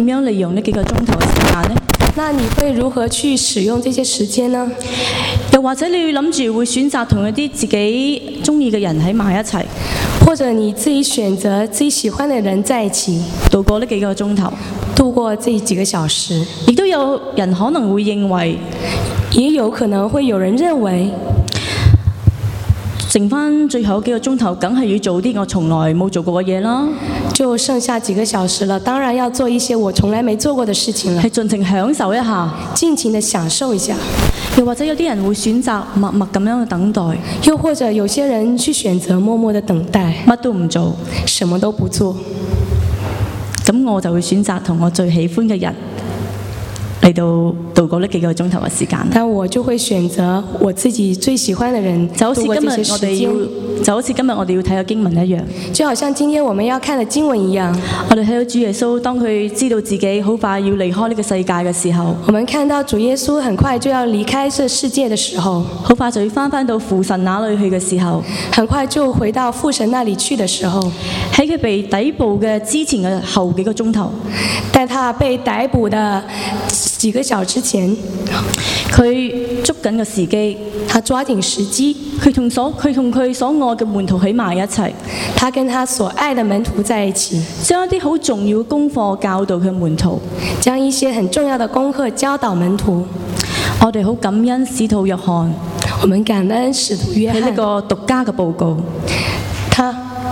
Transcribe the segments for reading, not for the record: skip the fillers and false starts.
樣利用呢幾個鐘頭嘅時間呢？ 那你會如何去使用這些時間呢？ 又或者你諗住會選擇同一啲自己中意嘅人喺埋一齊， 或者你自己選擇自己喜歡的人在一起， 度過呢幾個鐘頭， 度過這幾個小時。 亦都有人可能會認為， 也有可能會有人認為， 剩翻最後幾個鐘頭，梗係要做啲我從來冇做過嘅嘢啦。 就剩下幾個小時了，當然要做一些我從來沒做過的事情了， 係盡情享受一下， 盡情的享受一下。 又或者有啲人會選擇默默咁樣去等待， 又或者有些人去選擇默默的等待， 乜都唔做， 什麼都不做。 咁我就會選擇同我最喜歡嘅人嚟到度過呢幾個鐘頭嘅時間。 但我就會選擇我自己最喜歡的人度過這些時間。 就好似今日我哋要睇嘅經文一樣， 就好像今天我們要看的經文一樣。 我哋睇到主耶穌當佢知道自己好快要離開呢個世界嘅時候， 我們看到主耶穌很快就要離開這世界的時候， 好快就要翻到父神那裏去嘅時候， 很快就回到父神那裏去的時候， 喺佢被逮捕嘅之前嘅後幾個鐘頭， 在他被逮捕的幾個小時前， 佢捉緊個時機， 他抓緊時機， 佢同佢所愛嘅門徒喺埋一齊， 他跟他所愛的門徒在一起， 將一啲好重要嘅功課教導佢門徒， 將一些很重要的功課教導門徒。 我哋好感恩使徒約翰， 我們感恩使徒約翰喺呢個獨家嘅報告， 他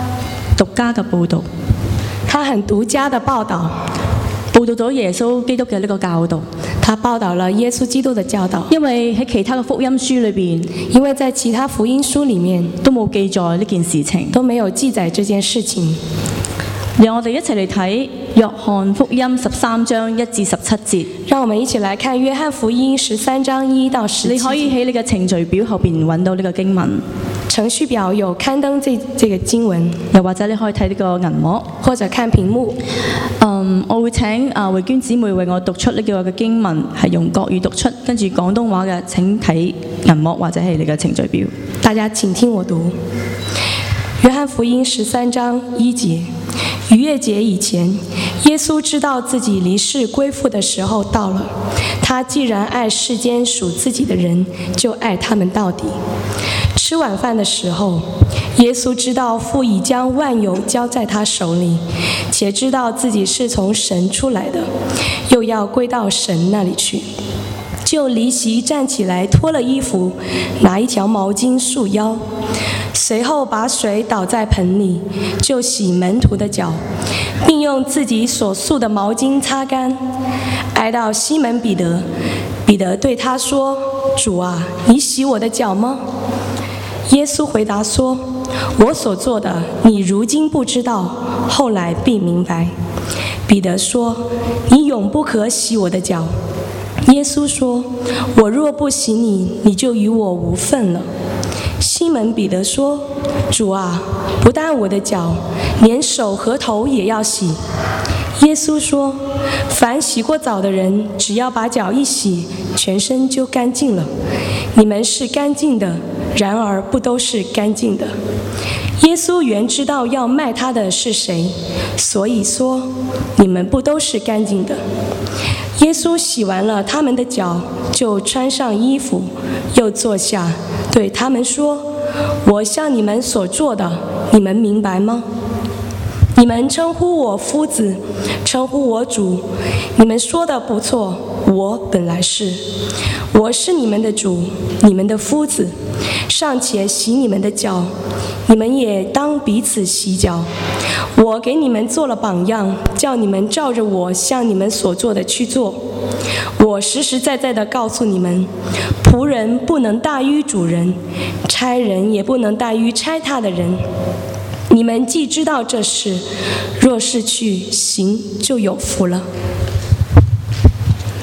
很獨家的報道， 報道咗耶穌基督嘅呢個教導。 他報道了耶穌基督的教導。 因為喺其他嘅福音書裏邊， 因為在其他福音書裡面都冇記載呢件事情， 都沒有記載這件事情。 讓我哋一齊嚟睇約翰福音13章1至17節。 讓我們一起來看約翰福音13章1到17節。 你可以喺你嘅程序表後邊揾到呢個經文。 程序表有刊登這個經文， 又或者你可以睇呢個銀幕， 或者看屏幕。 我會請慧娟姊妹為我讀出呢個嘅經文，係用國語讀出，跟住廣東話嘅請睇銀幕或者係你嘅程序表。 大家請聽我讀。約翰福音13章1節，逾越節以前，耶穌知道自己離世歸父的時候到了。他既然愛世間屬自己的人，就愛他們到底。吃晚飯的時候，耶穌知道父已將萬有交在他手裡，且知道自己是從神出來的，又要歸到神那裡去，就離席站起來，脫了衣服，拿一條毛巾束腰，隨後把水倒在盆裡，就洗門徒的腳，並用自己所束的毛巾擦乾，挨到西門彼得。彼得對他說：主啊，你洗我的腳嗎？耶穌回答說：我所做的，你如今不知道，後來必明白。彼得說：你永不可洗我的腳。耶穌說：我若不洗你，你就與我無分了。西門彼得說：主啊，不但我的腳，連手和頭也要洗。耶穌說：凡洗過澡的人，只要把腳一洗，全身就乾淨了。你們是乾淨的，然而不都是乾淨的。耶穌原知道要賣他的是誰，所以說：你們不都是乾淨的。耶穌洗完了他們的腳，就穿上衣服，又坐下，對他們說：我向你們所做的，你們明白嗎？你們稱呼我夫子，稱呼我主，你們說的不錯，我本來是。我是你們的主，你們的夫子，尚且洗你們的腳，你們也當彼此洗腳。我給你們做了榜樣，叫你們照着我向你們所做的去做。我實實在在的告訴你們，僕人不能大於主人，差人也不能大於差他的人。你們既知道這事，若是去行，就有福了。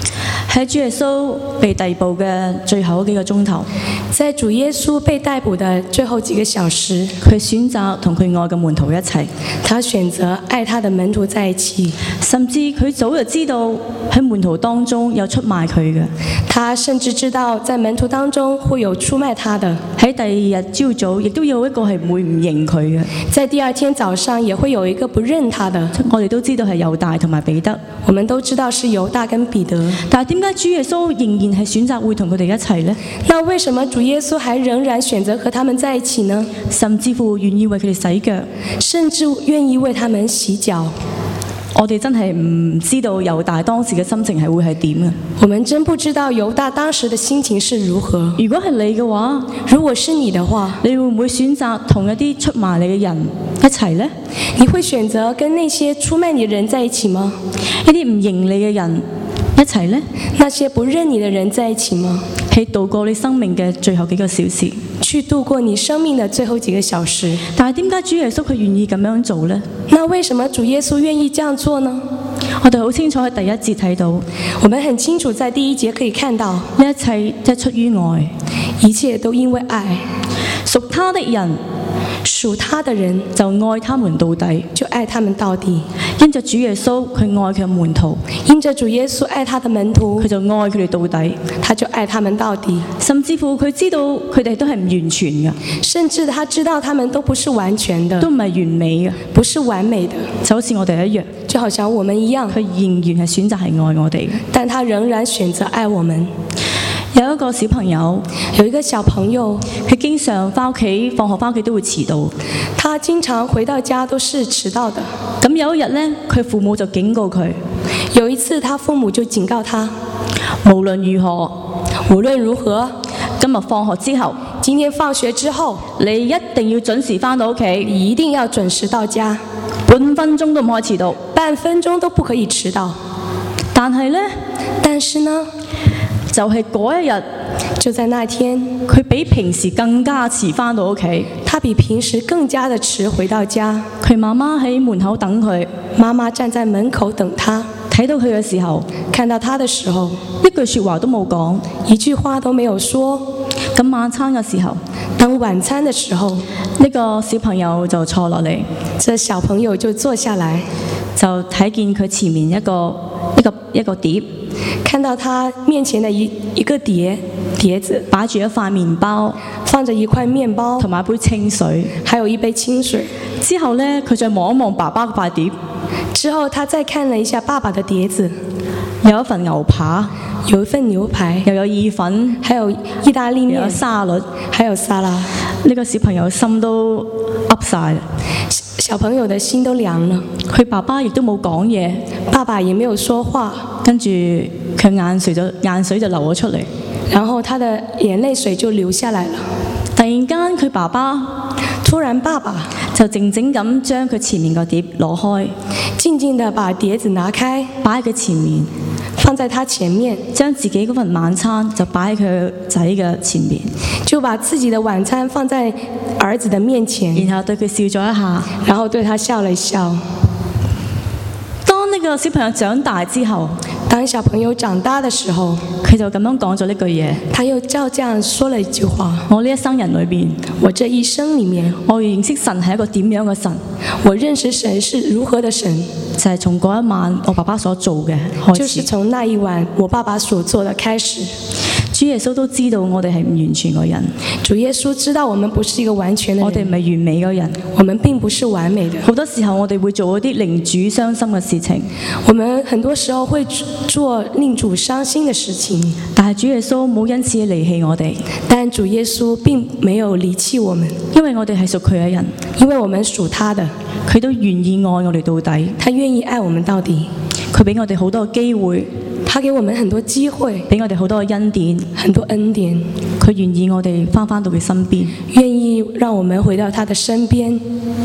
喺主耶穌被逮捕嘅最後嗰幾個鐘頭， 在主耶穌被逮捕的最後幾個小時， 佢選擇同佢愛嘅門徒一齊， 他選擇愛他的門徒在一起， 甚至佢早就知道喺門徒當中有出賣佢嘅。 他甚至知道在門徒當中會有出賣他的。 喺第二日朝早，亦都有一個係會唔認佢嘅。 在第二天早上也會有一個不認他的。 我哋都知道係猶大同埋彼得， 我們都知道是猶大跟彼得。 但係點解主耶穌仍然係選擇會同佢哋一齊呢？ 那為什麼主耶穌還仍然選擇和他們在一起呢？ 甚至乎願意為佢哋洗腳， 甚至願意為他們洗腳。 我哋真係唔知道猶大當時嘅心情係會係點嘅。 我們真不知道猶大當時的心情是如何。 如果係你嘅話， 如果是你的話， 你會唔會選擇同一啲出賣你嘅人一齊呢？ 你會選擇跟那些出賣你的人在一起嗎？ 一啲唔認你嘅人一齊呢？ 那些不認你的人在一起嗎？ 係度過你生命嘅最後幾個小時， 去度過你生命的最後幾個小時。 但係點解主耶穌佢願意咁樣做呢？ 那為什麼主耶穌願意這樣做呢？ 我哋好清楚喺第一節睇到， 我們很清楚在第一節可以看到， 呢一切即係出於愛， 一切都因為愛。 屬他的人， 屬他的人就愛他們到底， 就愛他們到底。 因着主耶穌佢愛佢嘅門徒， 因着主耶穌愛他的門徒， 佢就愛佢哋到底， 他就愛他們到底。 甚至乎佢知道佢哋都係唔完全嘅， 甚至他知道他們都不是完全的， 都唔係完美嘅， 不是完美的， 就好似我哋一樣， 就好像我們一樣， 佢仍然係選擇係愛我哋嘅， 但他仍然選擇愛我們。 有一個小朋友， 有一個小朋友， 佢經常翻屋企，放學翻屋企都會遲到。 他經常回到家都是遲到的。 咁有一日呢，佢父母就警告佢， 有一次他父母就警告他， 無論如何，今日放學之後， 今天放學之後， 你一定要準時翻到屋企， 你一定要準時到家， 半分鐘都唔可以遲到， 半分鐘都不可以遲到。 但係呢，就係嗰一日， 就在那天， 佢比平時更加遲翻到屋企。 他比平時更加的遲回到家。 佢媽媽喺門口等佢， 媽媽站在門口等他。 睇到佢嘅時候， 看到他的時候， 一句說話都冇講， 一句話都沒有說。 咁晚餐嘅時候， 當晚餐的時候， 呢個小朋友就坐落嚟， 這小朋友就坐下來， 就睇見佢前面一個碟， 看到他面前的一個碟子， 擺住一塊麵包， 放着一塊麵包， 同埋一杯清水， 還有一杯清水。 之後呢，佢再望一望爸爸嗰塊碟， 之後他再看了一下爸爸的碟子， 有一份牛扒， 有一份牛排， 又有意粉， 還有意大利麵， 有沙律， 還有沙拉。 呢個小朋友心都噏晒， 小朋友的心都涼了。 佢爸爸亦都冇講嘢， 爸爸也沒有說話， 跟住佢眼水就流咗出嚟， 然後他的眼淚水就流下來了。 突然間佢爸爸就靜靜咁將佢前面個碟攞開， 靜靜地把碟子拿開， 擺喺佢前面， 放在他前面， 將自己嗰份晚餐就擺喺佢仔嘅前面， 就把自己的晚餐放在兒子的面前， 然後對佢笑咗一下， 然後對他笑了一笑。 當呢個小朋友長大之後， 當小朋友長大的時候， 佢就咁樣講咗呢句嘢， 他又照這樣說了一句話： 我呢一生人裏邊， 我這一生裡面， 我認識神係一個點樣嘅神， 我認識神是如何的神， 就係從嗰一晚我爸爸所做嘅開始， 就是從那一晚我爸爸所做的開始。 主耶穌都知道我哋係唔完全嘅人， 主耶穌知道我們不是一個完全的人， 我哋唔係完美嘅人， 我們並不是完美的。 好多時候我哋會做一啲令主傷心嘅事情， 我們很多時候會做令主傷心的事情， 但係主耶穌冇因此離棄我哋， 但主耶穌並沒有離棄我們， 因為我哋係屬佢嘅人， 因為我們屬他的， 佢都願意愛我哋到底， 他願意愛我們到底， 佢俾我哋好多機會， 他給我們很多機會， 俾我哋好多恩典， 很多恩典， 佢願意我哋翻到佢身邊， 願意讓我們回到他的身邊。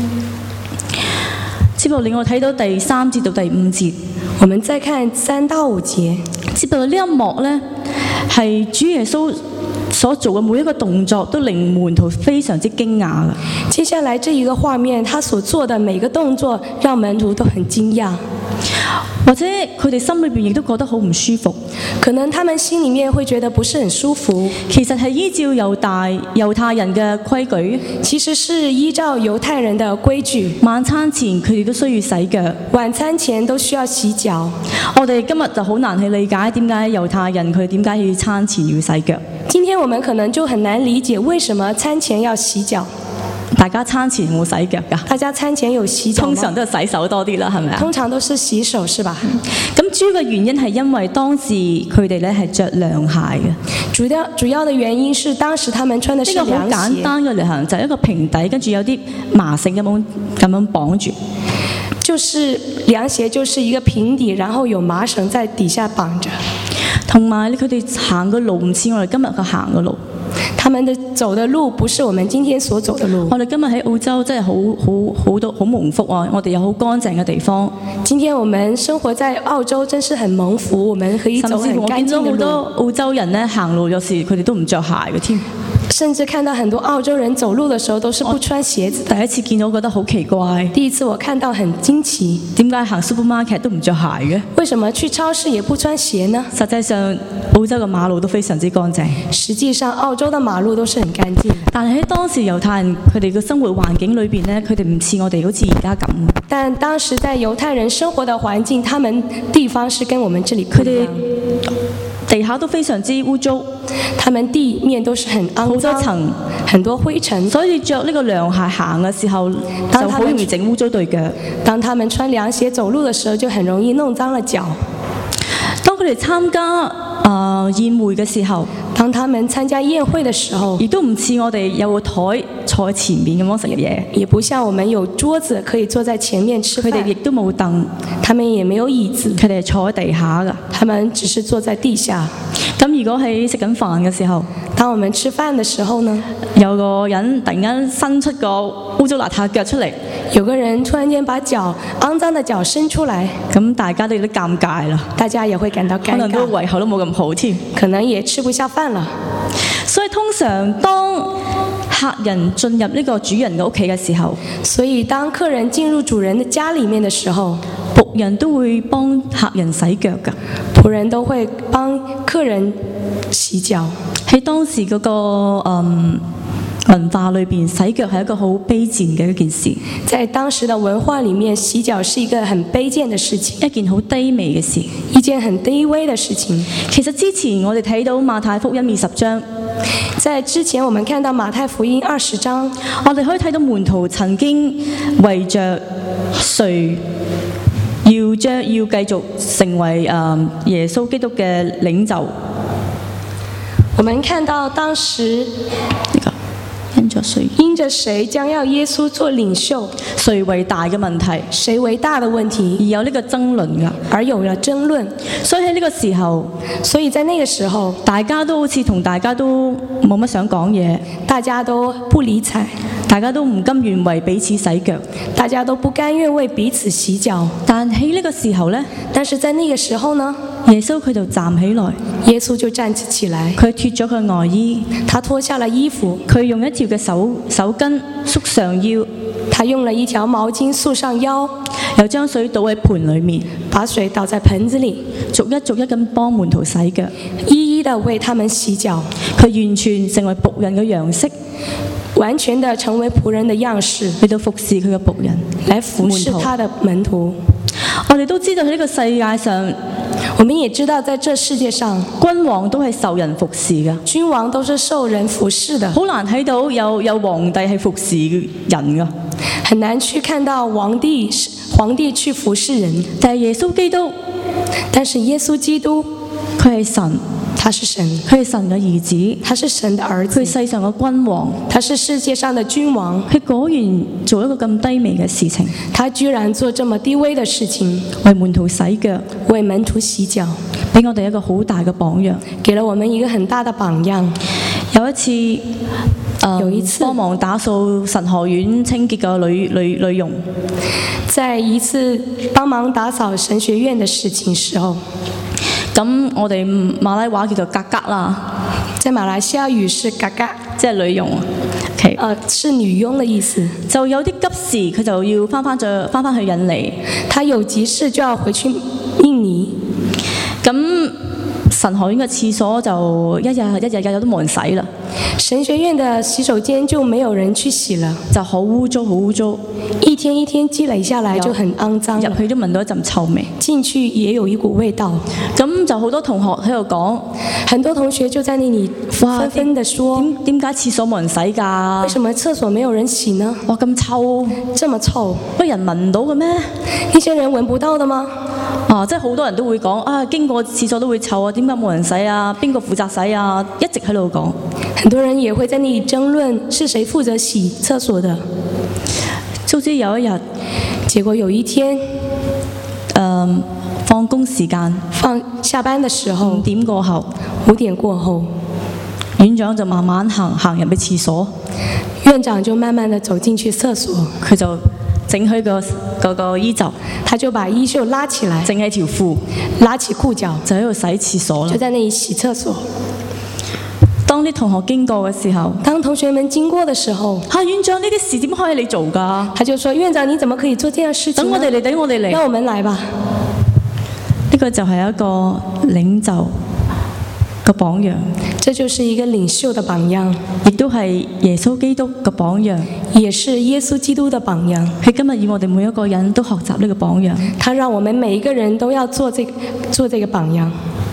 接落嚟我睇到第3節到第5節， 我們再看3到5節。 接落嚟呢一幕呢，係主耶穌所做嘅每一個動作都令門徒非常之驚訝嘅。 接下來這一個畫面，他所做的每個動作讓門徒都很驚訝。 或者佢哋心裏邊亦都覺得好唔舒服。 可能他們心裡面會覺得不是很舒服。 其實係依照猶太人嘅規矩， 其實是依照猶太人的規矩， 晚餐前佢哋都需要洗腳。 晚餐前都需要洗腳。 我哋今日就好難去理解點解猶太人佢點解要餐前要洗腳。 今天我們可能就很難理解為什麼餐前要洗腳。 大家餐前有冇洗腳㗎？ 大家餐前有洗腳嗎？ 通常都係洗手多啲啦，係咪啊？ 通常都是洗手，是吧？ 咁主要嘅原因係因為當時佢哋咧係着涼鞋嘅。 主要的原因是當時他們穿的是涼鞋。 呢個好簡單嘅涼鞋，就係一個平底，跟住有啲麻繩咁樣綁住。 就是涼鞋，就是一個平底，然後有麻繩在底下綁着。 同埋佢哋行嘅路唔似我哋今日嘅行嘅路。 他們走的路不是我們今天所走的路。 我哋今日喺澳洲真係好多好蒙福啊！我哋有好乾淨嘅地方。 今天我們生活在澳洲，真是很蒙福，我們可以走很乾淨的路。 甚至我見到好多澳洲人咧行路，有時佢哋都唔着鞋嘅添。 甚至看到很多澳洲人走路的時候都是不穿鞋子。 第一次見到覺得好奇怪。 第一次我看到很驚奇， 點解行 supermarket 都唔着鞋嘅？ 為什麼去超市也不穿鞋呢？ 實際上澳洲嘅馬路都非常之乾淨。 實際上澳洲的馬路都是很乾淨。 但係喺當時猶太人佢哋嘅生活環境裏邊咧，佢哋唔似我哋好似而家咁。 但當時在猶太人生活的環境，他們地方是跟我們這裡不一樣。 地下都非常之污糟， 他們地面都是很骯髒， 好多層， 很多灰塵， 所以着呢個涼鞋行嘅時候就好容易整污糟對腳。 當他們穿涼鞋走路的時候，就很容易弄髒了腳。 當佢哋參加宴會嘅時候， 當他們參加宴會的時候， 亦都唔似我哋有個台坐喺前面咁樣食嘢， 也不像我們有桌子可以坐在前面吃飯。 佢哋亦都冇凳， 他們也沒有椅子， 佢哋係坐喺地下㗎。 他們只是坐在地下。 咁如果喺食緊飯嘅時候， 當我們吃飯的時候呢， 有個人突然間伸出個污糟邋遢腳出嚟， 有個人突然間把骯骯的腳伸出來， 咁大家都有啲尷尬啦， 大家也會感到尷尬， 可能都胃口都冇咁好添， 可能也吃不下飯了。 所以通常當客人進入呢個主人嘅屋企嘅時候， 所以當客人進入主人的家裡面的時候， 僕人都會幫客人洗腳㗎， 僕人都會幫客人洗腳。 喺當時嗰個文化裏邊，洗腳係一個好卑賤嘅一件事。 在當時的文化裡面，洗腳是一個很卑賤的事情， 一件好低微嘅事， 一件很低微的事情。 其實之前我哋睇到馬太福音20章， 在之前我們看到馬太福音20章， 我哋可以睇到門徒曾經為着誰要繼續成為耶穌基督嘅領袖。 我們看到當時因着誰將要耶穌做領袖， 誰為大嘅問題， 誰為大的問題， 而有呢個爭論㗎， 而有了爭論。 所以喺呢個時候， 所以在那個時候， 大家都好似同大家都冇乜想講嘢， 大家都不理睬， 大家都唔甘願為彼此洗腳， 大家都不甘願為彼此洗腳。 但喺呢個時候呢， 但是在那個時候呢， 耶穌佢就站起來， 耶穌就站起來， 佢脫咗佢外衣， 他脫下了衣服， 佢用一條嘅手巾束上腰， 他用了一條毛巾束上腰， 又將水倒喺盆裏面， 把水倒在盆子裡， 逐一咁幫門徒洗腳， 一一的為他們洗腳。 佢完全成為僕人嘅樣式， 完全的成為僕人的樣式， 嚟到服侍佢嘅僕人， 來服侍他的門徒。 我哋都知道喺呢個世界上， 我們也知道在這世界上， 君王都係受人服侍嘅， 君王都是受人服侍的， 好難睇到有皇帝係服侍人㗎， 很難去看到皇帝去服侍人。 但係耶穌基督， 但是耶穌基督， 佢係神。 他是神， 佢係神嘅兒子， 他是神的兒子， 佢係世上嘅君王， 他是世界上的君王。 佢果然做一個咁低微嘅事情， 他居然做這麼低微的事情， 為門徒洗腳， 為門徒洗腳， 俾我哋一個好大嘅榜樣， 給了我們一個很大的榜樣。有一次， 幫忙打掃神學院清潔嘅女傭， 在一次幫忙打掃神學院的事情時候， 咁我哋馬來話叫做格格啦， 在馬來西亞語是格格， 即係女傭。 OK， 是女傭的意思。 就有啲急事，佢就要翻去印尼。 她有急事就要回去印尼。 咁神學院嘅廁所就一日都冇人洗啦， 神學院的洗手間就沒有人去洗了， 就好污糟， 一天一天積累下來就很骯髒了， 入去都聞到一陣臭味， 進去也有一股味道。 咁就好多同學喺度講， 很多同學就在那裡紛紛地說， 點解廁所冇人洗㗎？ 為什麼廁所沒有人洗呢？ 哇，咁臭， 這麼臭， 乜人聞唔到嘅咩？ 那些人聞不到的嗎？ 即係好多人都會講啊，經過廁所都會臭啊，點解冇人洗啊？邊個負責洗啊？一直喺度講。 很多人也會在那裡爭論是誰負責洗廁所的。 總之有一日， 結果有一天， 放工時間， 下班的時候， 5點過後，院長就慢慢行入去廁所， 院長就慢慢地走進去廁所， 佢就整開個衣袖， 他就把衣袖拉起來， 整起條褲， 拉起褲腳， 就喺度洗廁所啦。 就在那裡洗廁所。 當啲同學經過嘅時候， 當同學們經過的時候， 院長呢啲事點可以你做㗎？ 他就說：院長，你怎麼可以做這樣事情呢？ 等我哋嚟， 讓我們來吧。 呢個就係一個領袖嘅榜樣， 這就是一個領袖的榜樣， 亦都係耶穌基督嘅榜樣， 也是耶穌基督的榜樣。 佢今日要我哋每一個人都學習呢個榜樣， 他讓我們每一個人都要做這個榜樣。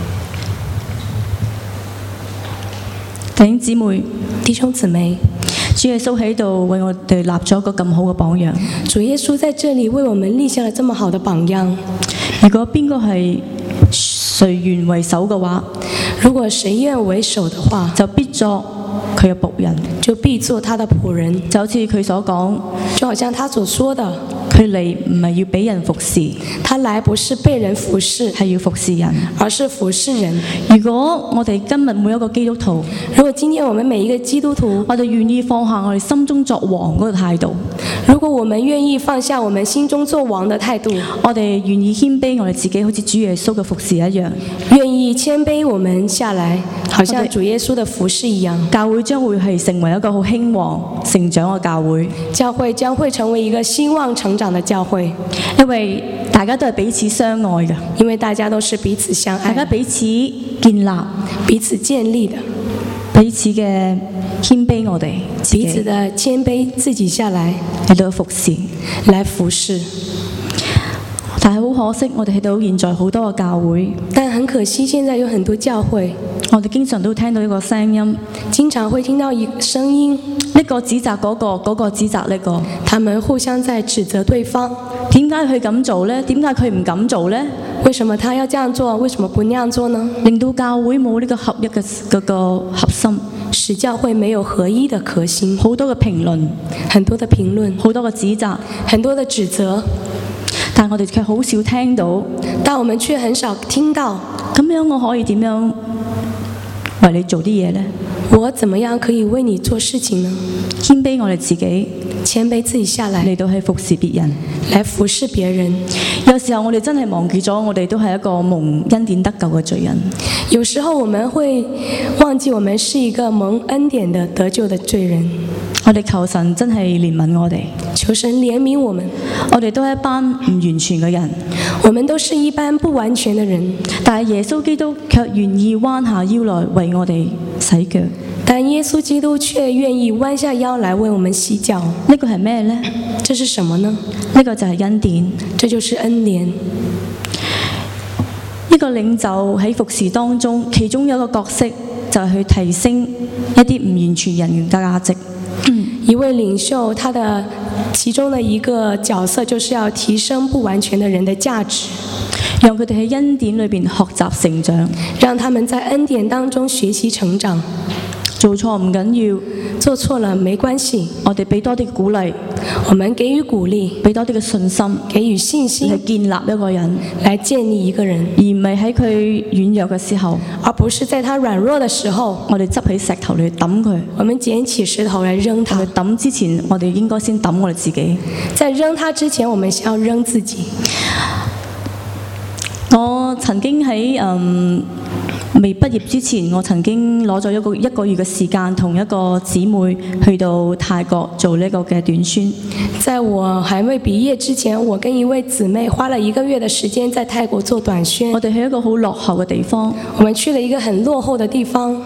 弟兄姊妹， 主耶穌喺度為我哋立咗一個咁好嘅榜樣。 主耶穌在這裡為我們立下了這麼好的榜樣。 如果邊個係誰願為首嘅話， 如果誰願為首的話， 就必作佢嘅僕人， 就必做他的僕人。 就好似佢所講， 就好像他所說的， 佢嚟唔係要俾人服侍， 他來不是被人服侍， 係要服侍人， 而是服侍人。 如果我哋今日每一個基督徒， 如果今天我們每一個基督徒， 我哋願意放下我哋心中作王嗰個態度， 如果我們願意放下我們心中作王的態度， 我哋願意謙卑我哋自己，好似主耶穌嘅服侍一樣， 願意謙卑我們下來，好像主耶穌的服侍一樣， 教會將會係成為一個好興旺成長嘅教會。 教會將會成為一個興旺成長的教會， 因為大家都係彼此相愛嘅， 因為大家都是彼此相愛， 大家彼此建立、 彼此建立的， 彼此嘅謙卑我哋， 彼此的謙卑自己下來嚟到服侍， 來服侍。 但係好可惜，我哋睇到現在好多嘅教會， 但很可惜，現在有很多教會， 我哋經常都聽到一個聲音， 經常會聽到一個聲音， 呢個指責嗰個，嗰個指責呢個， 他們互相在指責對方。 點解佢咁做呢？點解佢唔敢做呢？ 為什麼他要這樣做？為什麼不那樣做呢？ 令到教會冇呢個合一嘅嗰個核心， 使教會沒有合一的核心。 好多嘅評論， 很多的評論， 好多嘅指責， 很多的指責。 但我哋卻好少聽到， 但我們卻很少聽到。 咁樣我可以點樣為你做啲嘢呢？ 我怎麼樣可以為你做事情呢？ 謙卑我哋自己， 謙卑自己下來， 嚟到去服侍別人， 來服侍別人。 有時候我哋真係忘記咗，我哋都係一個蒙恩典得救嘅罪人。 有時候我們會忘記，我們是一個蒙恩典的得救的罪人。 我哋求神真係憐憫我哋， 求神憐憫我們。 我哋都係一班唔完全嘅人， 我們都是一般不完全的人， 但係耶穌基督卻願意彎下腰來為我哋洗腳。 但耶穌基督卻願意彎下腰來為我們洗腳。 呢個係咩呢？ 這是什麼呢？ 呢個就係恩典， 這就是恩典。 一個領袖喺服侍當中，其中有一個角色就係去提升一啲唔完全人嘅價值。 一位領袖，他的其中的一個角色就是要提升不完全的人的價值， 讓佢哋喺恩典裏邊學習成長， 讓他們在恩典當中學習成長。 做錯唔緊要， 做錯了沒關係， 我哋俾多啲鼓勵， 我們給予鼓勵， 俾多啲嘅信心， 給予信心， 嚟建立一個人， 來建立一個人， 而唔係喺佢軟弱嘅時候， 而不是在他軟弱的時候， 我哋執起石頭嚟抌佢。 我們撿起石頭來扔他。 抌之前，我哋應該先抌我哋自己。 在扔他之前，我們先要扔自己。 我曾經喺未畢業之前，我曾經攞咗一個月嘅時間，同一個姊妹去到泰國做呢個嘅短宣。 在我還未畢業之前，我跟一位姊妹花了1個月的時間在泰國做短宣。 我哋去一個好落後嘅地方。 我們去了一個很落後的地方。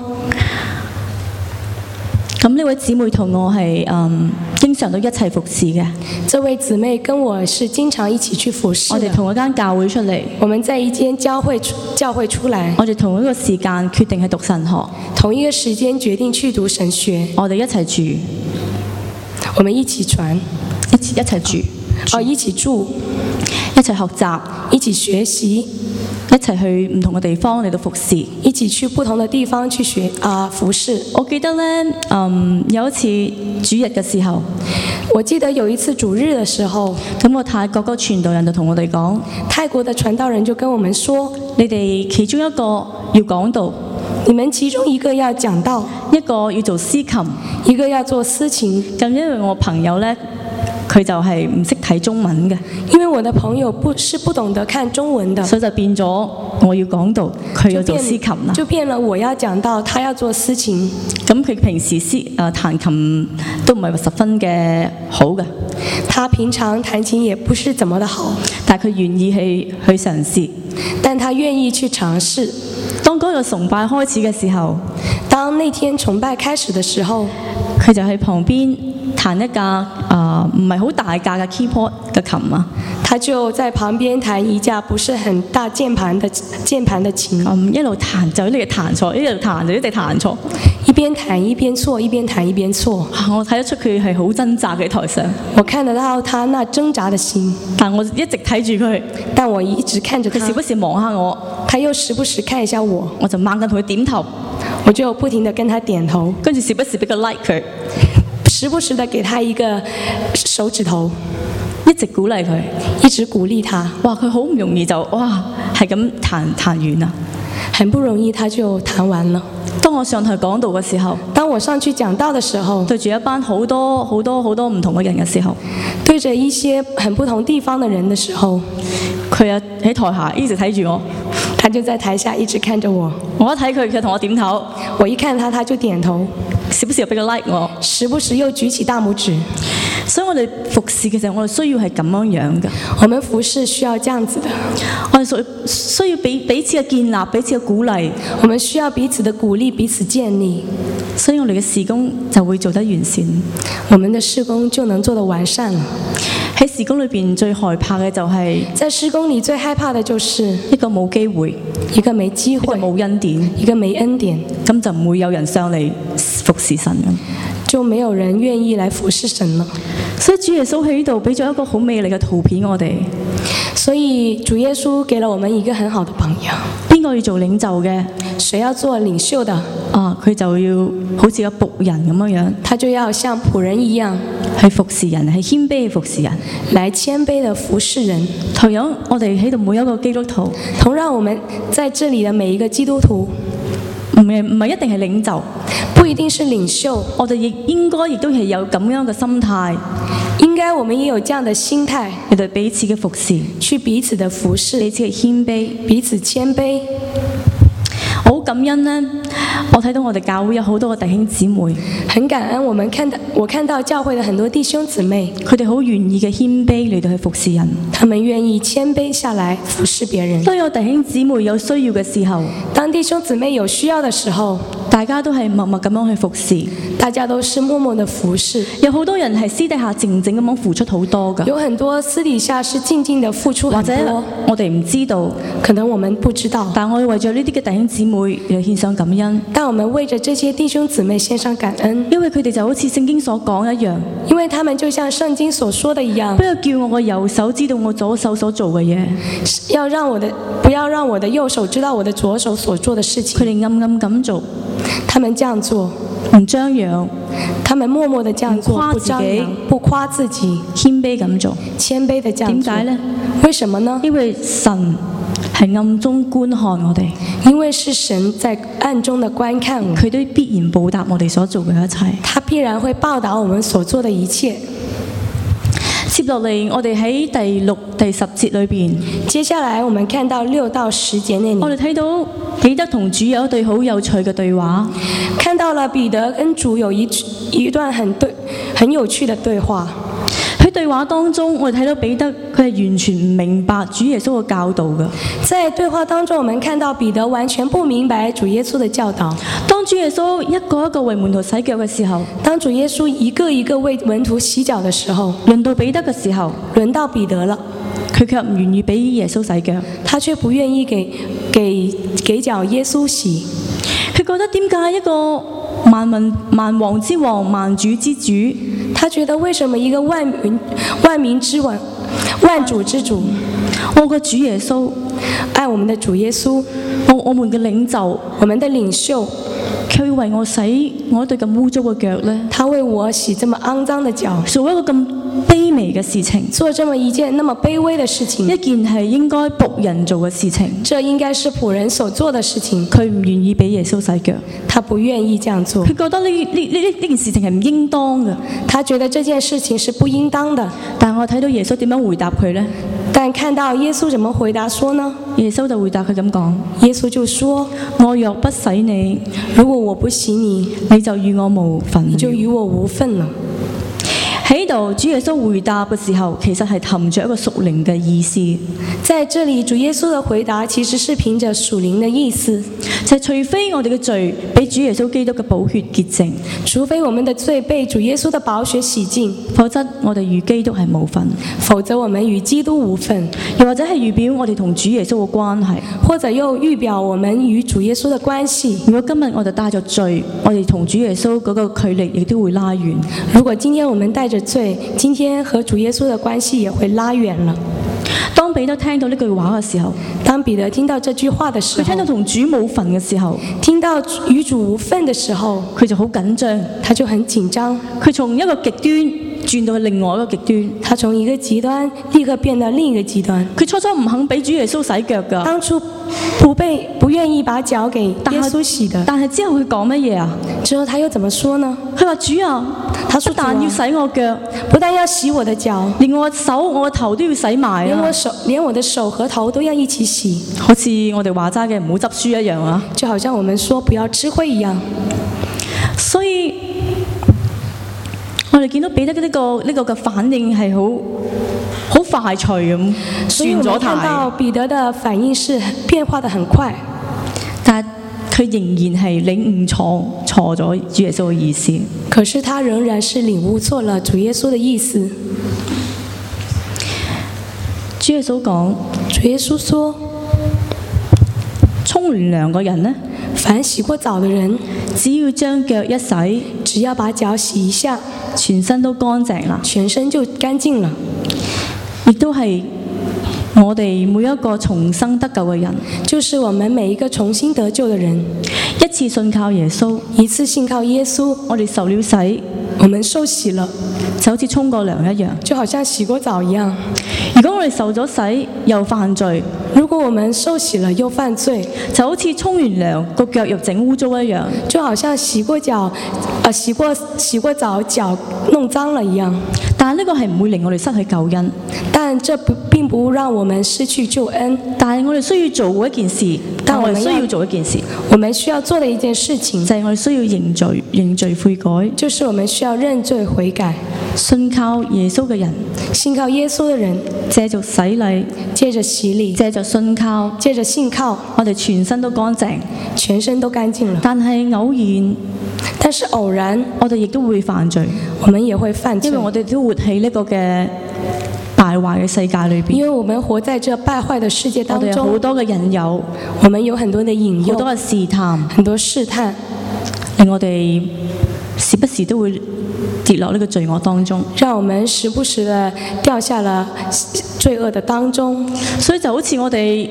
咁呢位姊妹同我係經常都一齊服侍嘅。 這位姊妹跟我是經常一起去服侍。 我哋同一間教會出嚟。 我們在一間教會出來。 我哋同一個時間決定去讀神學。 同一個時間決定去讀神學。 我哋一齊住。 我們一起傳。 一齊住。 一起住。 一齊學習。 一起學習。 一齊去唔同嘅地方嚟到服侍， 一起去不同的地方去服侍。 我記得呢，有一次主日嘅時候， 我記得有一次主日嘅時候， 咁個泰國嗰個傳道人就同我哋講， 泰國的傳道人就跟我們說， 你哋其中一個要講道， 你們其中一個要講道， 一個要做司琴， 一個要做司琴。 咁因為我朋友呢，佢就係唔識睇中文嘅， 因為我的朋友不懂得看中文的， 所以就變咗我要講道，佢要做司琴啦。 就變了我要講道，他要做司琴。 咁佢平時彈琴都唔係話十分嘅好嘅。 他平常彈琴也不是怎麼的好， 但係佢願意去嘗試。 但他願意去嘗試。 當嗰個崇拜開始嘅時候， 當那天崇拜開始的時候， 佢就喺旁邊彈一架唔係好大架嘅 keyboard 嘅琴啊。 他就在旁邊彈一架不是很大鍵盤的琴。 一路彈就一直彈錯，一路彈就一直彈錯， 一邊彈一邊錯，一邊彈一邊錯。 我睇得出佢係好掙扎嘅台上。 我看得到他那掙扎的心。 但我一直睇住佢， 但我一直看着他。 佢時不時望下我， 他又時不時看一下我， 我就猛咁同佢點頭， 我就不停地跟他點頭， 跟住時不時俾個 like 佢， 時不時地給他一個手指頭， 一直鼓勵佢， 一直鼓勵他。 哇！佢好唔容易就係咁彈完啦， 很不容易他就彈完了。 當我上台講道嘅時候， 當我上去講道嘅時候， 對住一班好多唔同嘅人嘅時候， 對着一些很不同地方嘅人嘅時候， 佢啊喺台下一直睇住我， 他就在台下一直看着我。 我一睇佢，佢同我點頭， 我一看他就點頭， 時不時又俾個 like 我， 時不時又舉起大拇指。 所以我哋服侍嘅時候，我哋需要係咁樣樣嘅。 我們服侍需要這樣子的， 我哋需要彼此嘅建立，彼此嘅鼓勵。 我們需要彼此的鼓勵，彼此建立。 所以我哋嘅事工就會做得完善， 我們的事工就能做得完善了。 喺事工裏邊最害怕嘅就係， 在事工裏最害怕的就是一個冇機會， 一個沒機會， 一個冇恩典， 一個沒恩典， 咁就唔會有人上嚟服侍神嘅， 就沒有人願意來服侍神了。 所以主耶穌喺呢度俾咗一個好美麗嘅圖片我哋。 所以主耶穌給了我們一個很好的榜樣。 邊個要做領袖嘅？ 誰要做領袖的？ 佢就要好似個僕人咁樣， 他就要像僕人一樣去服侍人，係謙卑去服侍人， 來謙卑的服侍人。 同樣我哋喺度每一個基督徒， 同樣我們在這裡的每一個基督徒， 唔係一定係領袖， 不一定是領袖， 我哋亦應該亦都係有咁樣嘅心態。 應該我們也有這樣的心態， 嚟到彼此嘅服侍， 去彼此的服侍， 彼此嘅謙卑， 彼此謙卑。 我好感恩呢，我睇到我哋教會有好多個弟兄姊妹， 很感恩我看到教會的很多弟兄姊妹， 佢哋好願意嘅謙卑嚟到去服侍人， 他們願意謙卑下來服侍別人。 當有弟兄姊妹有需要嘅時候， 當弟兄姊妹有需要的時候， 大家都係默默咁樣去服侍， 大家都是默默的服侍。 有好多人係私底下靜靜咁樣付出好多㗎， 有很多私底下是靜靜的付出很多， 或者我哋唔知道， 可能我們不知道， 但我哋為咗呢啲嘅弟兄姊妹嚟獻上感恩。 但我們為着這些弟兄姊妹獻上感恩， 因為佢哋就好似聖經所講一樣， 因為他們就像聖經所說的一樣， 不要叫我個右手知道我左手所做嘅嘢， 不要讓我的右手知道我的左手所做的事情。 佢哋暗暗咁做， 他們這樣做， 唔張揚， 他們默默的這樣做，不張揚，不誇自己， 謙卑咁做， 謙卑的這樣做。 點解呢？ 為什麼呢？ 因為神係暗中觀看我哋， 因為是神在暗中的觀看我， 佢都必然報答我哋所做嘅一切， 他必然會報答我們所做的一切。 接落嚟，我哋喺第6、第10節裏邊， 接下來我們看到6到10節那裡， 我哋睇到彼得同主有一對好有趣嘅對話。 看到了彼得跟主有一段很有趣的對話。 喺對話當中，我哋睇到彼得佢係完全唔明白主耶穌嘅教導嘅。 在對話當中，我們看到彼得完全不明白主耶穌的教導。 當主耶穌一個一個為門徒洗腳嘅時候， 當主耶穌一個一個為門徒洗腳的時候， 輪到彼得嘅時候， 輪到彼得了， 佢卻唔願意俾耶穌洗腳。 他卻不願意給腳耶穌洗。 佢覺得點解一個萬王之王、萬主之主， 他覺得為什麼一個萬民之王、萬主之主， 我個主耶穌， 愛我們的主耶穌， 我們嘅領袖， 我們的領袖， 佢要為我洗我一對咁污糟嘅腳呢？ 他為我洗這麼骯髒的腳， 做一個咁卑微嘅事情， 做這麼一件那麼卑微的事情， 一件係應該僕人做嘅事情， 這應該是僕人所做的事情。 佢唔願意俾耶穌洗腳， 他不願意這樣做。 佢覺得呢件事情係唔應當嘅， 他覺得這件事情是不應當的。 但我睇到耶穌點樣回答佢呢？ 但看到耶穌怎麼回答說呢？ 耶穌就回答佢咁講： 耶穌就說： 我若不洗你， 如果我不洗你， 你就與我無份， 你就與我無份了。 喺度，主耶穌回答嘅時候，其實係含着一個屬靈嘅意思。 在這裡，主耶穌的回答其實是憑着屬靈的意思， 就係除非我哋嘅罪被主耶穌基督嘅寶血潔淨， 除非我們的罪被主耶穌的寶血洗淨， 否則我哋與基督係無份。 否則我們與基督無份。 又或者係預表我哋同主耶穌嘅關係， 或者又預表我們與主耶穌的關係。 如果今日我哋帶着罪，我哋同主耶穌嗰個距離亦都會拉遠。 如果今天我們帶着罪，今天和主耶穌的關係也會拉遠了。 當彼得聽到呢句話嘅時候， 當彼得聽到這句話的時候， 佢聽到同主冇份嘅時候， 聽到與主無份的時候， 佢就好緊張， 他就很緊張。 佢從一個極端轉到去另外一個極端， 他從一個極端立刻變到另一個極端。 佢初初唔肯俾主耶穌洗腳㗎， 當初不願意把腳給耶穌洗的。 但係之後佢講乜嘢啊？ 之後他又怎麼說呢？ 佢話主啊， 他說不但要洗我腳， 不但要洗我的腳， 連我手、我頭都要洗埋啊！ 連我的手和頭都要一起洗。 好似我哋話齋嘅唔好執輸一樣啊！ 就好像我們說不要吃虧一樣。 所以我哋見到彼得呢個嘅反應係好快脆咁，轉咗看到彼得的反應是變化得很快， 但佢仍然係領悟錯咗主耶穌嘅意思。 可是他仍然是領悟錯了主耶穌的意思。 主耶穌講， 主耶穌說， 沖完涼嘅人呢， 凡洗過澡的人， 只要將腳一洗， 只要把腳洗一下， 全身都乾淨啦， 全身就乾淨了。 亦都係我哋每一個重生得救嘅人， 就是我們每一個重新得救的人， 一次信靠耶穌， 一次信靠耶穌， 我哋受了洗， 我們受洗了， 就好似沖過涼一樣， 就好像洗過澡一樣。 如果我哋受咗洗又犯罪， 如果我們受洗了又犯罪， 就好似沖完涼個腳又整污糟一樣， 就好像洗過澡腳弄髒了一樣。 但係呢個係唔會令我哋失去救恩， 但這並不讓我們失去救恩。 但係我哋需要做一件事，但我哋需要做一件事， 我們需要做的一件事情， 就係我哋需要認罪悔改， 就是我們需要認罪悔改。 信靠耶穌嘅人， 信靠耶穌的人， 借着洗禮， 借着洗禮， 借着信靠， 借着信靠， 我哋全身都乾淨， 全身都乾淨了。 但是偶然，我哋亦都會犯罪， 我們也會犯罪， 因為我哋都活喺呢個嘅敗壞嘅世界裏邊。 因為我們活在這敗壞的世界當中， 我哋有好多嘅引誘， 我們有很多的引誘， 好多嘅試探， 很多試探， 令我哋時不時都會跌落呢個罪惡當中， 讓我們時不時的掉下了罪惡的當中。 所以就好似我哋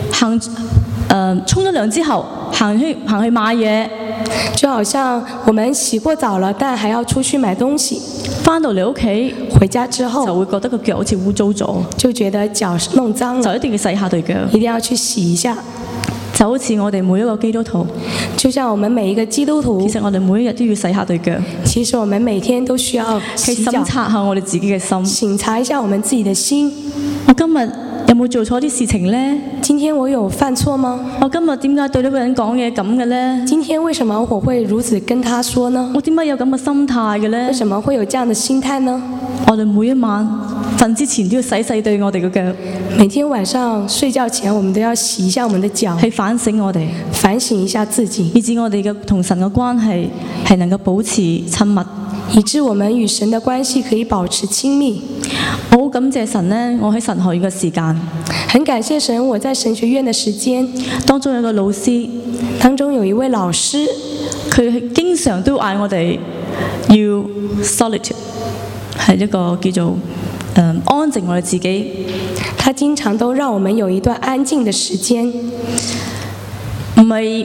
沖咗涼之後行去買嘢， 就好像我們洗過澡了，但還要出去買東西， 返到嚟屋企回家之後就會覺得個腳好似污糟咗， 就覺得腳弄髒了， 就一定要洗下對腳， 一定要去洗一下。 就好似我哋每一個基督徒， 就像我們每一個基督徒其，實我哋每一日都要洗下對腳， 其實我們每天都需要去洗腳審，察下我哋自己嘅心。 省察一下我們自己的心。 我今日有冇做錯啲事情呢？ 今天我有犯錯嗎？ 我今日點解對呢個人講嘢咁嘅呢？ 今天為什麼我會如此跟他說呢？ 我點解有咁嘅心態嘅呢為？什麼會有這樣的心態呢？ 我哋每一晚瞓之前都要洗洗對我哋嘅腳， 每天晚上睡覺前，我們都要洗一下我們的腳， 去反省我哋， 反省一下自己， 以致我哋嘅同神嘅關係係能夠保持親密。 以致我們與神的關係可以保持親密。 我好感謝神呢，我喺神學院嘅時間， 很感謝神，我在神學院的時間當中有個老師， 當中有一位老師， 佢係經常都嗌我哋要 solitude， 係一個叫做安靜我哋自己。 他經常都讓我們有一段安靜的時間， 唔係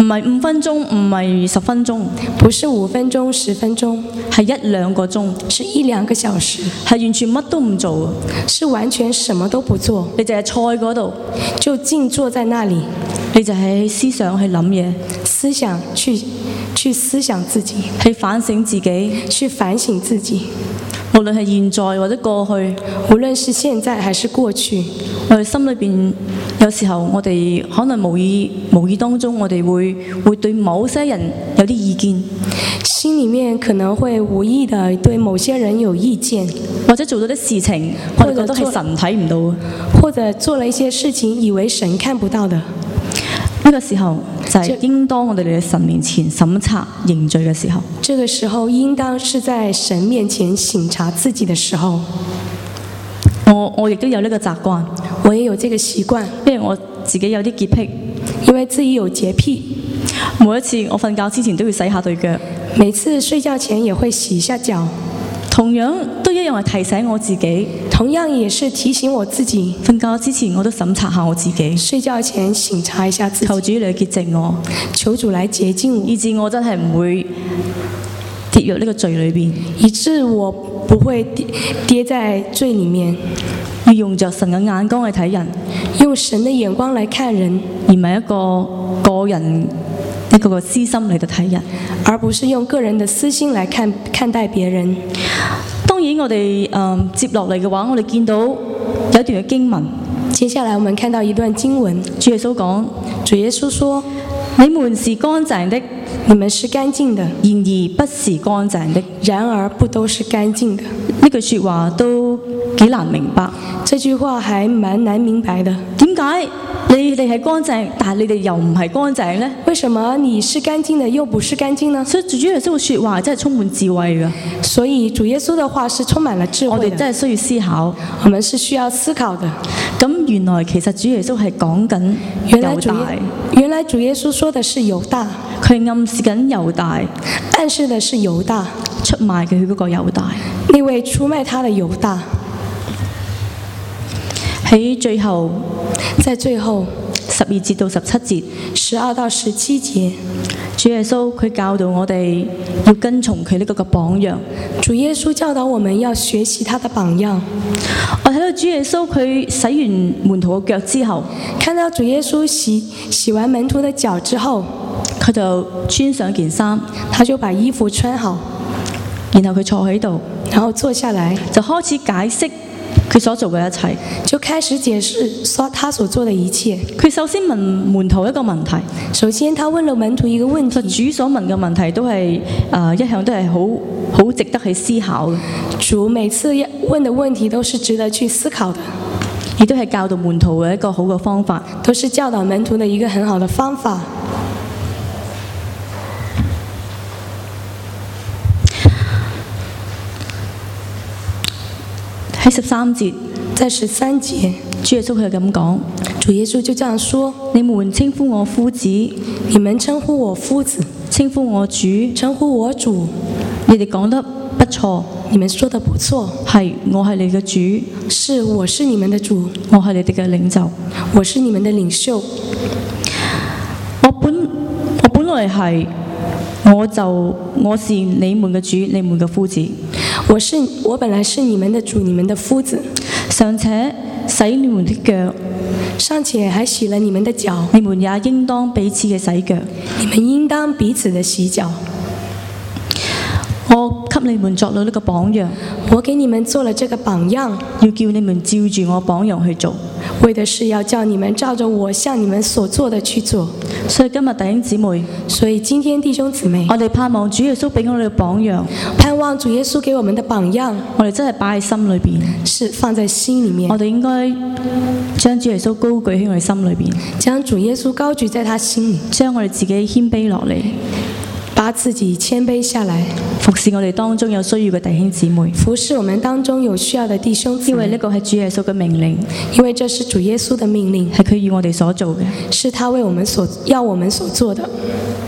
5分鐘，唔係10分鐘， 不是5分鐘、10分鐘， 係1-2個鐘， 是1-2個小時， 係完全乜都唔做， 是完全什麼都不做， 你淨係坐喺嗰度， 就靜坐在那裡， 你就係思想去諗嘢， 思想去思想自己， 去反省自己， 去反省自己。 無論係現在或者過去， 無論是現在還是過去， 我哋心裏邊有時候我哋可能無意當中，我哋會對某些人有啲意見， 心裡面可能會無意的對某些人有意見， 或者做咗啲事情，我哋覺得係神睇唔到嘅。 或者做了一些事情，以為神看不到的。 呢個時候就係應當我哋嚟神面前審查認罪嘅時候。 這個時候應當是在神面前省察自己的時候。 我亦都有呢個習慣， 我也有這個習慣， 因為我自己有啲潔癖， 因為自己有潔癖， 每一次我瞓覺之前都要洗下對腳， 每次睡覺前也會洗一下腳。 同樣都一樣係提醒我自己， 同樣也是提醒我自己， 瞓覺之前我都審查下我自己， 睡覺前省察一下自己， 求主嚟潔淨我， 求主來潔淨我， 以致我真係唔會跌入呢個罪裏邊， 以致我不會跌在罪裡面。 要用着神嘅眼光去睇人， 用神的眼光來看人， 而唔係一個人一個私心嚟到睇人， 而不是用個人的私心來看待別人。 當然我哋接落嚟嘅話，我哋見到有一段嘅經文。 接下來我們看到一段經文， 主耶穌講， 主耶穌說： 你們是乾淨的， 你們是乾淨的， 然而不是乾淨的。 然而不都是乾淨的。 呢句說話都幾難明白。 這句話還蠻難明白的。 點解你哋係乾淨，但係你哋又唔係乾淨呢？ 為什麼你是乾淨的又不是乾淨呢？ 所以主耶穌嘅說話真係充滿智慧嘅。 所以主耶穌的話是充滿了智慧的。 我哋真係需要思考， 我們是需要思考的。 咁原來其實主耶穌係講緊猶大， 原來主耶穌說的是猶大， 佢暗示緊猶大， 暗示的是猶大出賣佢嗰個猶大， 那位出賣他的猶大。 喺最後， 在最後 12節到17節 ，12到17節， 主耶穌佢教導我哋要跟從佢呢個嘅榜樣。 主耶穌教導我們要學習他的榜樣。 我睇到主耶穌佢洗完門徒嘅腳之後， 看到主耶穌洗完門徒的腳之後， 佢就穿上件衫， 他就把衣服穿好， 然後佢坐喺度， 然後坐下來， 就開始解釋佢所做嘅一切， 就開始解釋他所做的一切。 佢首先問門徒一個問題， 首先他問了門徒一個問題。 主所問嘅問題都係一向都係好值得去思考嘅。 主每次問的問題都是值得去思考的， 亦都係教導門徒嘅一個好嘅方法， 都是教導門徒的一個很好的方法。 喺13節， 在13節， 主耶穌佢係咁講， 主耶穌就這樣說： 你們稱呼我夫子， 你們稱呼我夫子， 稱呼我主， 稱呼我主， 你哋講得不錯， 你們說得不錯， 係我係你嘅主， 是我是你們的主， 我係你哋嘅領袖， 我是你們的領袖。 我本來係，我是你們嘅主，你們嘅夫子。 我本來是你們的主，你們的夫子， 尚且洗你們的腳， 尚且還洗了你們的腳， 你們也應當彼此嘅洗腳。 你們應當彼此的洗腳。 我給你們作了呢個榜樣， 我給你們做了這個榜樣， 要叫你們照住我榜樣去做， 為的是要叫你們照着我向你們所做的去做。 所以今日弟兄姊妹， 所以今天弟兄姊妹， 我哋盼望主耶穌俾我哋嘅榜樣， 盼望主耶穌給我們的榜樣， 我哋真係擺喺心裏邊， 是放在心裡面。 我哋應該將主耶穌高舉喺我哋心裏邊， 將主耶穌高舉在他心裡， 將我哋自己謙卑落嚟， 把自己謙卑下來， 服侍我哋當中有需要嘅弟兄姊妹， 服侍我們當中有需要的弟兄姊妹。 因為呢個係主耶穌嘅命令， 因為這是主耶穌的命令， 係佢要我哋所做嘅， 是他為我們要我們所做的。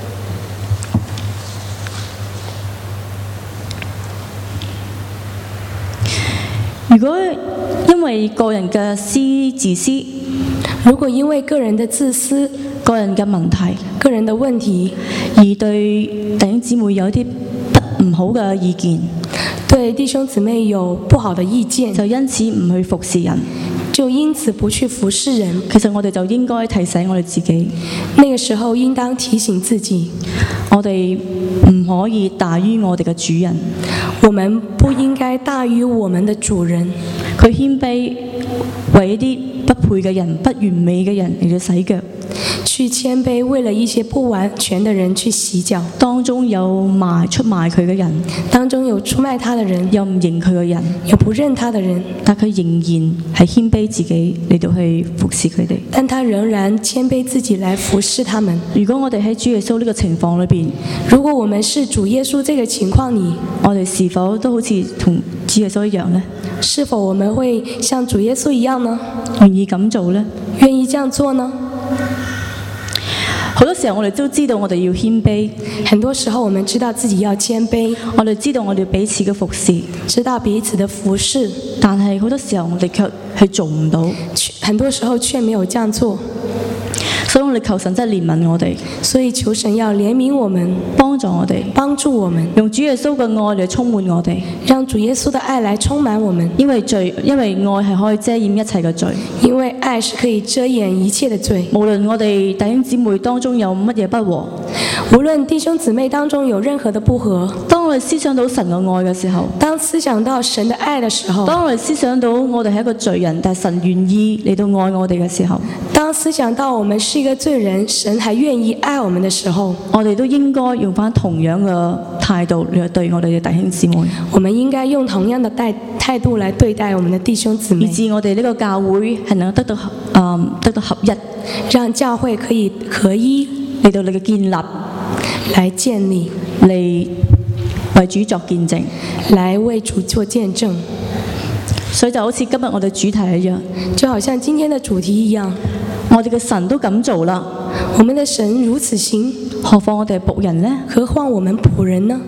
如果因為個人嘅自私， 如果因為個人的自私、 個人嘅問題、 個人的問題， 而對弟兄姊妹有啲唔好嘅意見， 對弟兄姊妹有不好的意見， 就因此唔去服侍人， 就因此不去服侍人。 其實我哋就應該提醒我哋自己， 那個時候應當提醒自己， 我哋唔可以大於我哋嘅主人， 我們不應該大於我們的主人。 佢謙卑為一啲不配嘅人、不完美嘅人嚟到洗腳， 去謙卑為了一些不完全的人去洗腳， 當中有出賣佢嘅人， 當中有出賣他的人， 有唔認佢嘅人， 有不認他的人， 但佢仍然係謙卑自己嚟到去服侍佢哋。 但他仍然謙卑自己來服侍他們。 如果我哋喺主耶穌呢個情況裏邊， 如果我們是主耶穌這個情況裏， 我哋是否都好似同主耶穌一樣呢？ 是否我們會像主耶穌一樣呢？ 願意咁做呢？ 願意這樣做呢？ 好多時候我哋都知道我哋要謙卑， 很多時候我們知道自己要謙卑， 我哋知道我哋彼此嘅服侍， 知道彼此的服侍， 但係好多時候我哋卻係做唔到， 很多時候卻沒有這樣做。 所以我哋求神真係憐憫我哋， 所以求神要憐憫我們， 幫助我哋， 幫助我們， 用主耶穌嘅愛嚟充滿我哋， 讓主耶穌的愛來充滿我們。 因為愛係可以遮掩一切嘅罪， 因為愛是可以遮掩一切的罪。 無論我哋弟兄姊妹當中有乜嘢不和， 無論弟兄姊妹當中有任何的不和， 當我哋思想到神嘅愛嘅時候， 當思想到神的愛的時候， 當我哋思想到我哋係一個罪人，但神願意嚟到愛我哋嘅時候， 當思想到我們是一個罪人，神還願意愛我們的時候， 我哋都應該用返同樣嘅態度嚟對我哋嘅弟兄姊妹。 我們應該用同樣的態度來對待我們的弟兄姊妹， 以致我哋呢個教會係能夠得到合一， 讓教會可以合一嚟到你嘅建立， 來建立， 嚟為主作見證， 來為主做見證。 所以就好似今日我哋主題一樣， 就好像今天的主題一樣， 我哋嘅神都咁做啦， 我們的神如此行， 何況我哋僕人呢？ 何況我們僕人呢？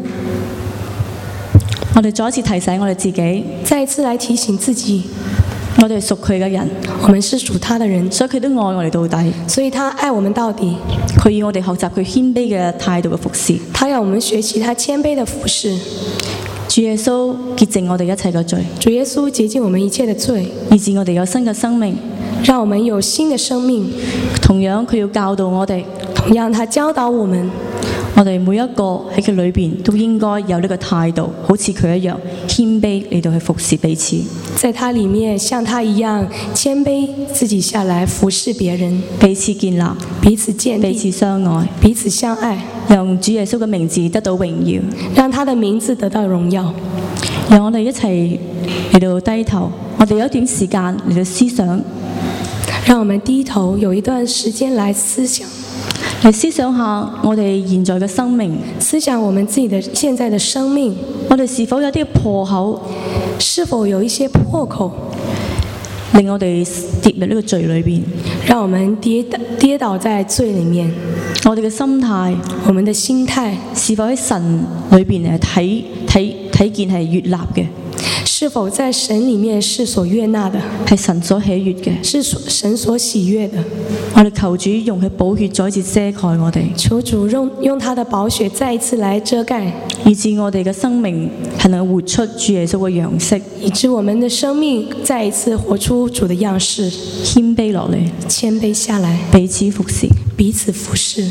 我哋再一次提醒我哋自己， 再一次來提醒自己， 我哋係屬佢嘅人， 我們是屬他的人， 所以佢都愛我哋到底， 所以他愛我們到底。 佢要我哋學習佢謙卑嘅態度嘅服侍， 他要我們學習他謙卑的服侍。 主耶穌潔淨我哋一切嘅罪， 主耶穌潔淨我們一切的罪， 以致我哋有新嘅生命， 讓我們有新的生命。 同樣佢要教導我哋， 同樣他教導我們， 我哋每一個喺佢裏邊都應該有呢個態度，好似佢一樣謙卑嚟到去服侍彼此， 在他裡面像他一樣謙卑自己下來服侍別人， 彼此建立， 彼此建立， 彼此相愛， 彼此相愛， 讓主耶穌嘅名字得到榮耀， 讓他的名字得到榮耀。 讓我哋一齊嚟到低頭，我哋有一段時間嚟到思想， 讓我們低頭有一段時間來思想， 嚟思想下我哋現在嘅生命， 思想我們自己的現在的生命， 我哋是否有啲破口， 是否有一些破口， 令我哋跌入呢個罪裏邊， 讓我們跌倒在罪裡面。 我哋嘅心態， 我們的心態是否喺神裏邊睇見係悅納嘅？ 是否在神裡面是所悅納的， 係神所喜悅嘅。 是神所喜悅的。 我哋求主用佢寶血再一次遮蓋我哋， 求主用他的寶血再一次來遮蓋， 以致我哋嘅生命係能夠活出主耶穌嘅樣式， 以致我們的生命再一次活出主的樣式， 謙卑落嚟， 謙卑下來， 彼此服侍。 彼此服侍。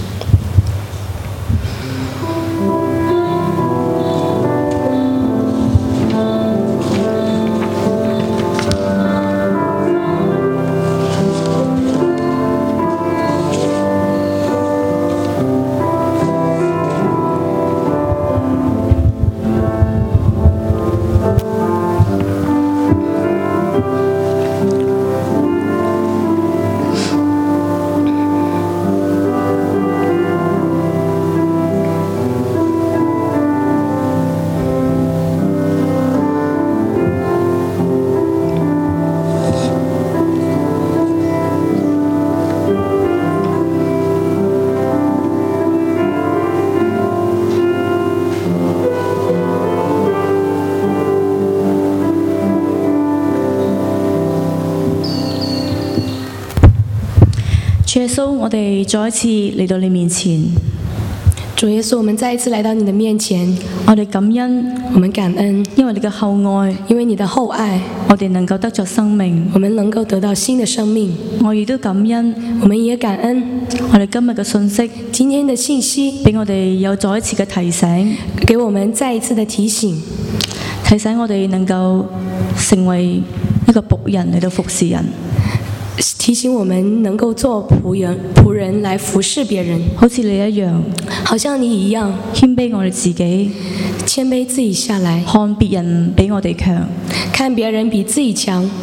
主耶穌，我哋再一次嚟到你面前， 主耶穌，我們再一次來到你的面前， 我哋感恩， 我們感恩， 因為你嘅厚愛， 因為你的厚愛， 我哋能夠得着生命。 我們能夠得到新的生命。 我亦都感恩， 我們也感恩， 我哋今日嘅信息， 今天的信息俾我哋有再一次嘅提醒， 給我們再一次的提醒， 提醒我哋能夠成為一個僕人嚟到服侍人， 提醒我們能夠做僕人來服侍別人， 好似你一樣， 好像你一樣， 謙卑我哋自己， 謙卑自己下來， 看別人比我哋強， 看別人比自己強，